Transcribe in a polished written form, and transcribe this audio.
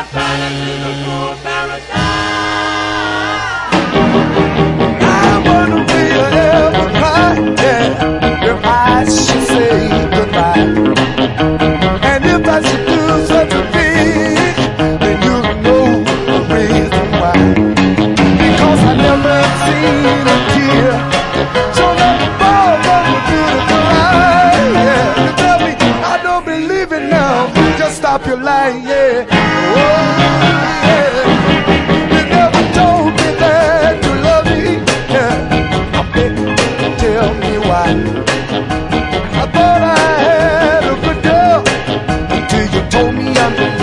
I wonder will you ever cry, yeah, if I should say goodbye. And if I should do such a thing, then you'll know the reason why. Because I never seen a tear so never fall from a beautiful eye. Yeah, you tell me I don't believe it now. Just stop your lying, yeah. Oh, yeah. You never told me that you love me. Yeah, I bet you tell me why. I thought I had a good girl until you told me I'm